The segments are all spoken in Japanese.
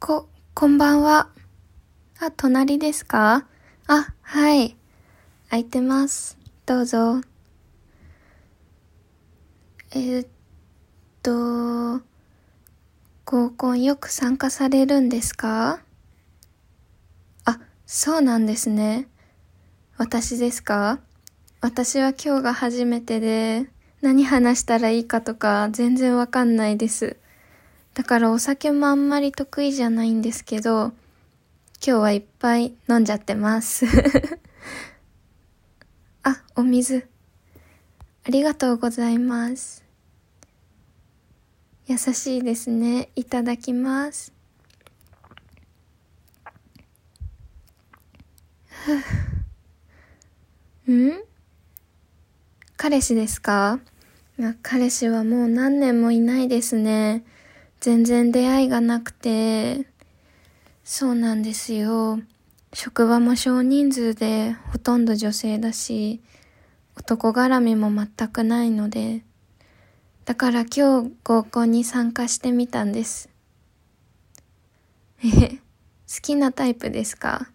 こんばんは。隣ですか？はい。空いてます。どうぞ。合コンよく参加されるんですか？そうなんですね。私ですか？私は今日が初めてで、何話したらいいかとか全然わかんないです。だからお酒もあんまり得意じゃないんですけど、今日はいっぱい飲んじゃってます。お水。ありがとうございます。優しいですね。いただきます。彼氏ですか？彼氏はもう何年もいないですね。全然出会いがなくて。そうなんですよ。職場も少人数でほとんど女性だし、男絡みも全くないので、だから今日合コンに参加してみたんです。好きなタイプですか？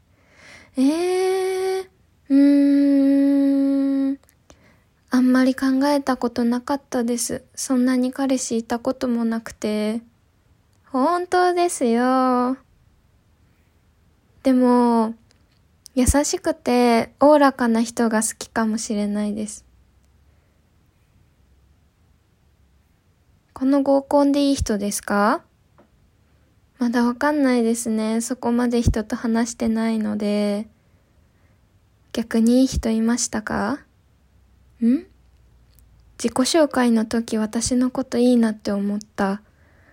あんまり考えたことなかったです。そんなに彼氏いたこともなくて。本当ですよ。でも、優しくておおらかな人が好きかもしれないです。この合コンでいい人ですか？まだわかんないですね。そこまで人と話してないので。逆にいい人いましたか？自己紹介の時私のこといいなって思った。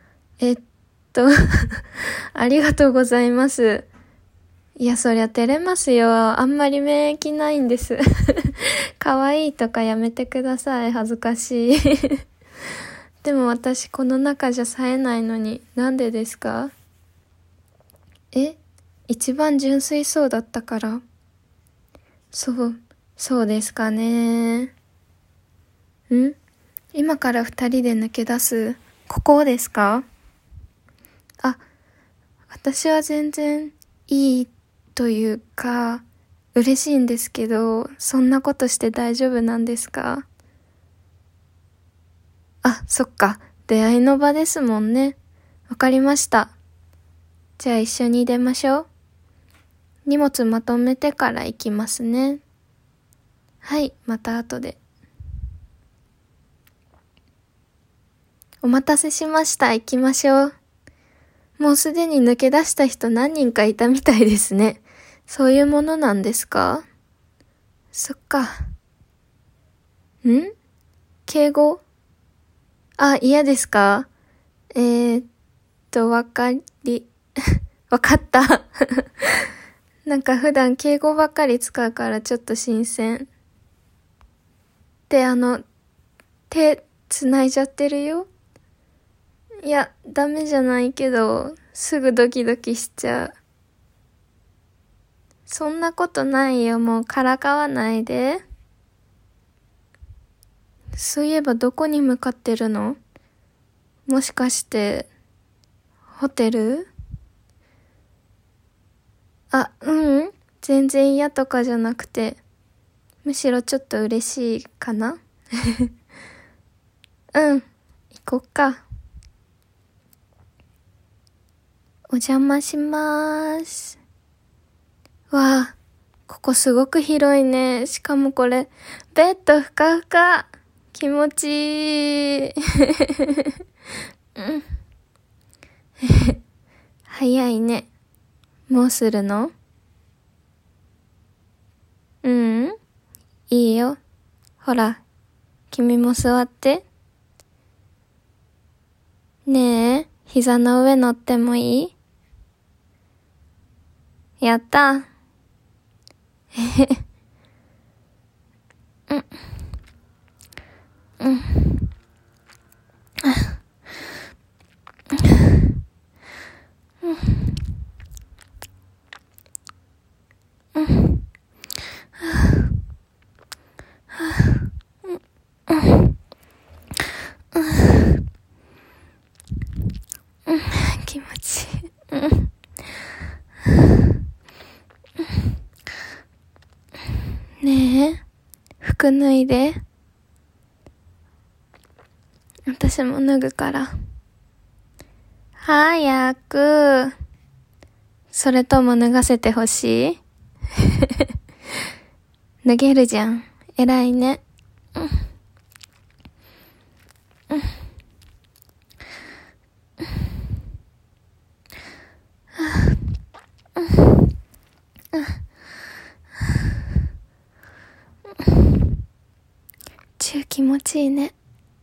ありがとうございます。いや、そりゃ照れますよ。あんまり免疫ないんです。可愛いとかやめてください。恥ずかしい。でも私この中じゃ冴えないのに、なんでですか？一番純粋そうだったから。そうですかね。今から二人で抜け出す。ここですか？私は全然いいというか、嬉しいんですけど、そんなことして大丈夫なんですか？そっか。出会いの場ですもんね。わかりました。じゃあ一緒に出ましょう。荷物まとめてから行きますね。はい、また後で。お待たせしました。行きましょう。もうすでに抜け出した人何人かいたみたいですね。そういうものなんですか？そっか。敬語？嫌ですか？わかった。なんか普段敬語ばっかり使うからちょっと新鮮。で、手繋いじゃってるよ。いや、ダメじゃないけど、すぐドキドキしちゃう。そんなことないよ、もうからかわないで。そういえばどこに向かってるの？もしかして、ホテル？全然嫌とかじゃなくて、むしろちょっと嬉しいかな。行こっか。お邪魔しまーす。わあ、ここすごく広いね。しかもこれ、ベッドふかふか。気持ちいい。早いね。もうするの？いいよ。ほら、君も座って。ねえ、膝の上乗ってもいい？やったー。気持ちいい。 服脱いで。私も脱ぐから。早く。それとも脱がせてほしい？脱げるじゃん。偉いね。気持ちいいね。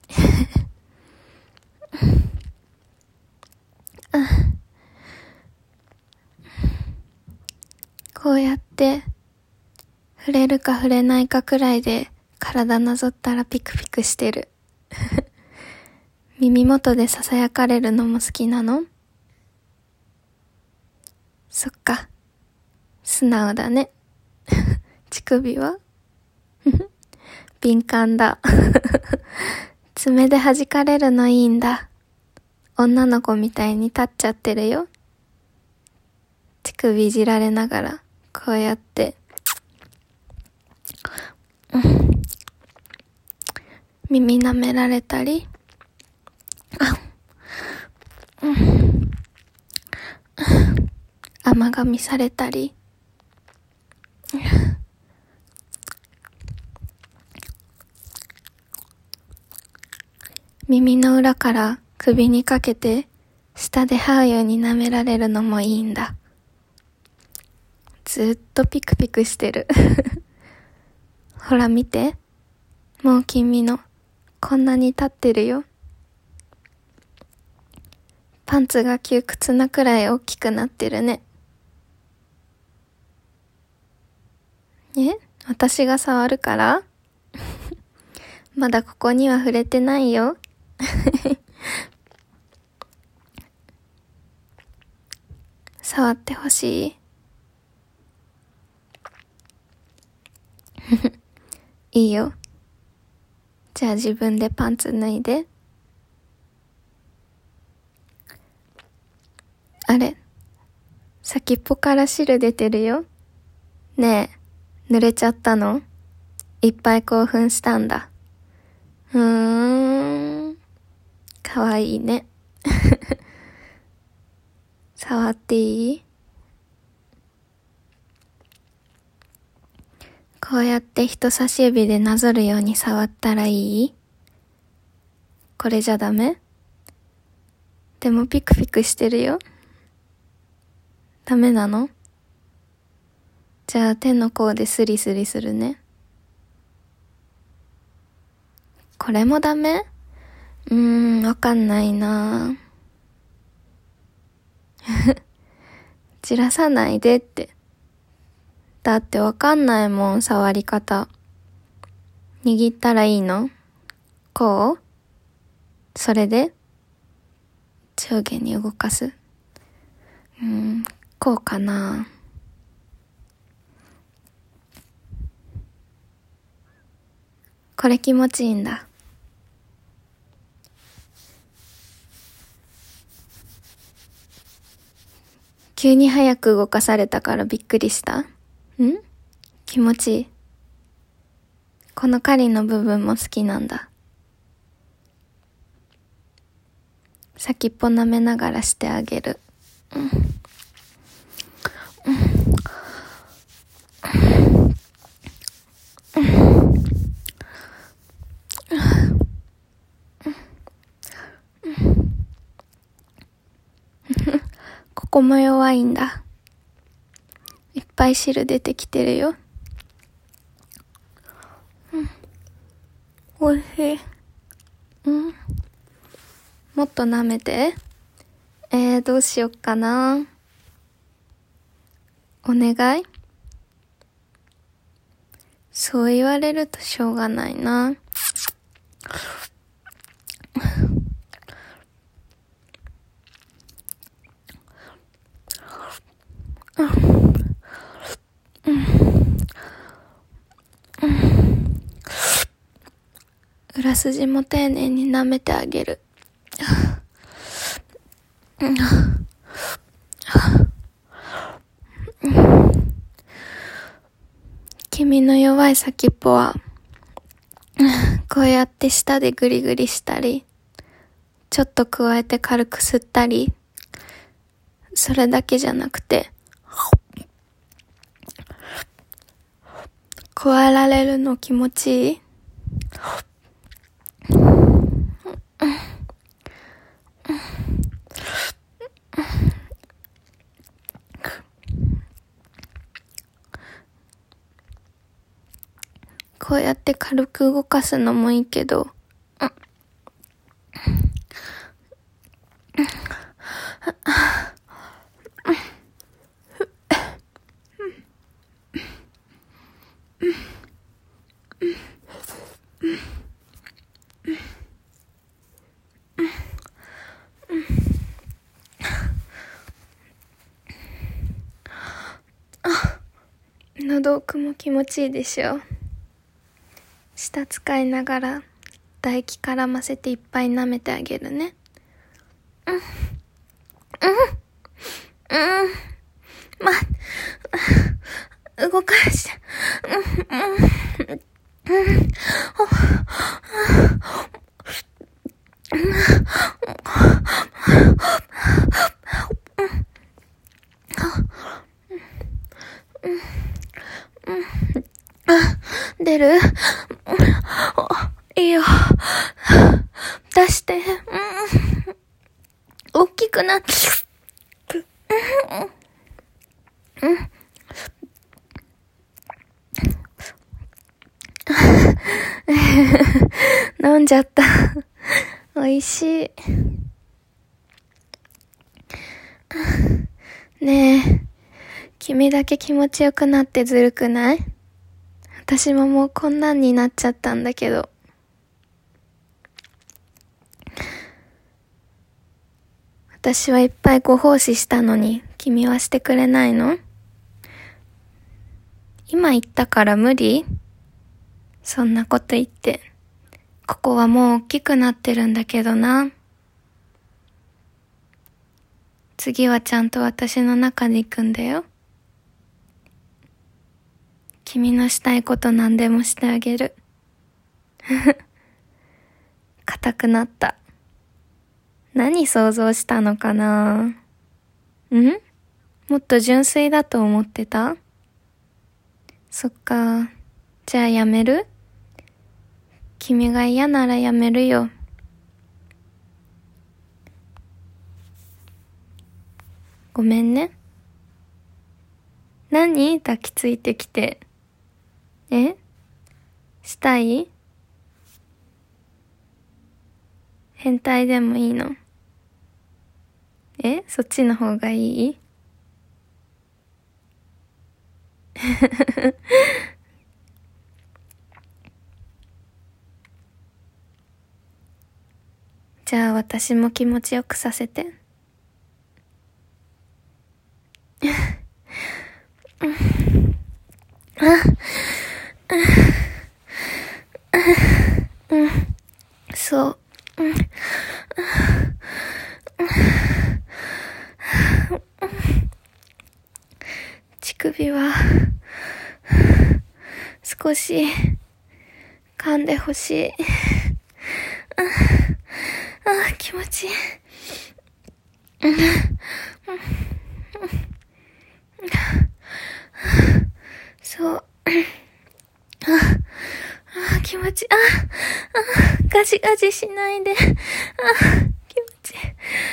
こうやって触れるか触れないかくらいで体なぞったらピクピクしてる。耳元で囁かれるのも好きなの？そっか。素直だね。乳首は敏感だ。爪で弾かれるのいいんだ。女の子みたいに立っちゃってるよ。乳首いじられながら、こうやって。耳舐められたり。甘噛みされたり。耳の裏から首にかけて下で這うように舐められるのもいいんだ。ずっとピクピクしてる。ほら見て。もう君のこんなに立ってるよ。パンツが窮屈なくらい大きくなってるね。私が触るからまだここには触れてないよ。触ってほしい。いいよ。じゃあ自分でパンツ脱いで。あれ、先っぽから汁出てるよ。ねえ、濡れちゃったの？いっぱい興奮したんだ。かわいいね。触っていい？こうやって人差し指でなぞるように触ったらいい？これじゃダメ？でもピクピクしてるよ。ダメなの？じゃあ手の甲でスリスリするね。これもダメ？わかんないな。じらさないでって。だってわかんないもん、触り方。握ったらいいの？こう？それで？上下に動かす。こうかな。これ気持ちいいんだ。急に早く動かされたからびっくりした？気持ちいい。この狩りの部分も好きなんだ。先っぽ舐めながらしてあげる。ここも弱いんだ。いっぱい汁出てきてるよ。おいしい。もっと舐めて。どうしよっかな。お願い？そう言われるとしょうがないな。裏筋も丁寧に舐めてあげる。君の弱い先っぽはこうやって舌でグリグリしたり、ちょっと加えて軽く吸ったり、それだけじゃなくて、加えられるの気持ちいい？こうやって軽く動かすのもいいけど、喉奥も気持ちいいでしょ。舌使いながら唾液絡ませていっぱい舐めてあげるね。動かして。出る？いいよ。出して。大きくなって。飲んじゃった。美味しい。ねえ、君だけ気持ちよくなってずるくない？私ももうこんなんになっちゃったんだけど。私はいっぱいご奉仕したのに、君はしてくれないの？今言ったから無理？そんなこと言って。ここはもう大きくなってるんだけどな。次はちゃんと私の中で行くんだよ。君のしたいこと何でもしてあげる。硬くなった。何想像したのかな？もっと純粋だと思ってた？そっか。じゃあやめる？君が嫌ならやめるよ。ごめんね。何？抱きついてきて。したい？変態でもいいの？そっちの方がいい？じゃあ私も気持ちよくさせて。そう。乳首は少し噛んでほしい。気持ちいい。そう。気持ちいい。ガジガジしないで。気持ちいい。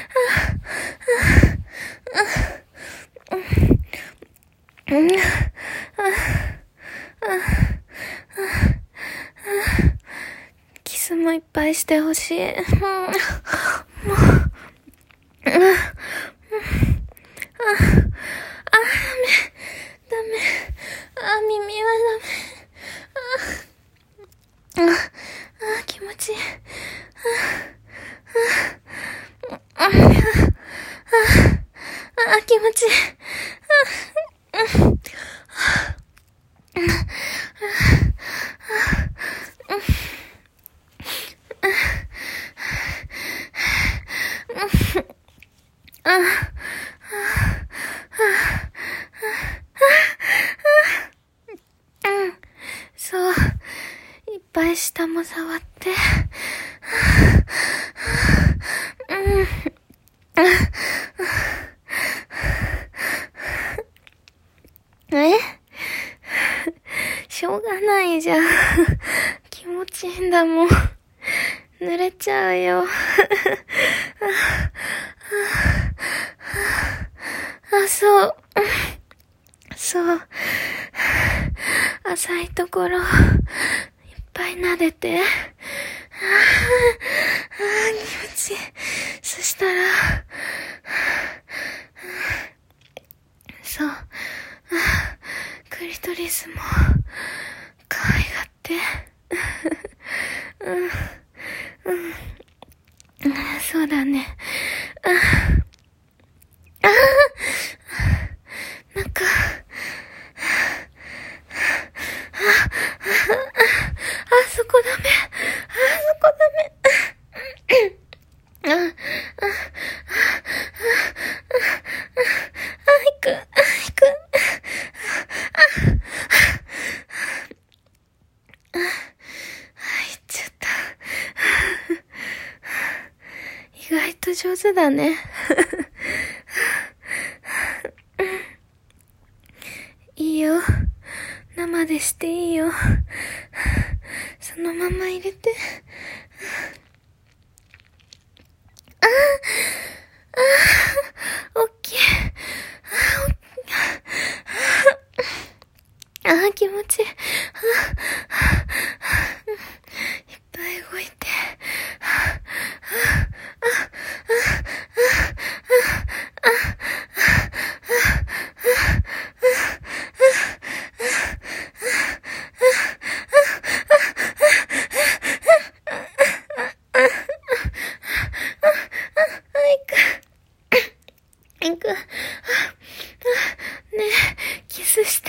キスもいっぱいしてほしい。ダメ。耳はダメ。気持ちいい。気持ちいい。そう。いっぱいした。 肩も触って。しょうがないじゃん。気持ちいいんだもん。濡れちゃうよ。そう。そう。浅いところ、いっぱい撫でて。気持ちいい。そしたら、そう。クリトリスも、可愛がって。そうだね。なんか、そこダメ。そこダメ。行く。行っちゃった。意外と上手だね。いいよ。生でしていいよ。そのまま入れて。おっきい。気持ちいい。いっぱい動いて。行く。ねえ、キスして。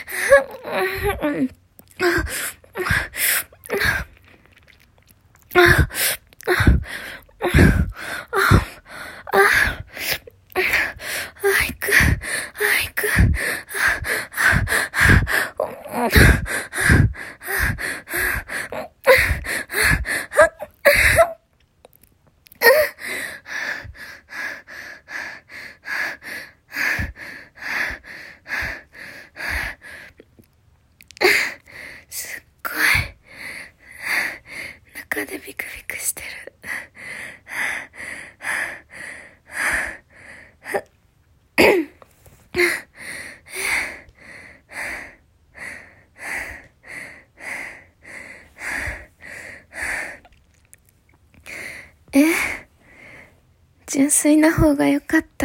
行く。すっごい中でビクビクしてる。純粋な方が良かった？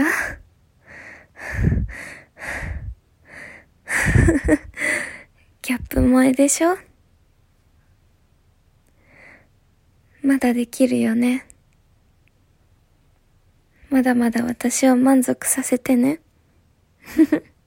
ギャップ萌えでしょ？まだできるよね。まだまだ私を満足させてね。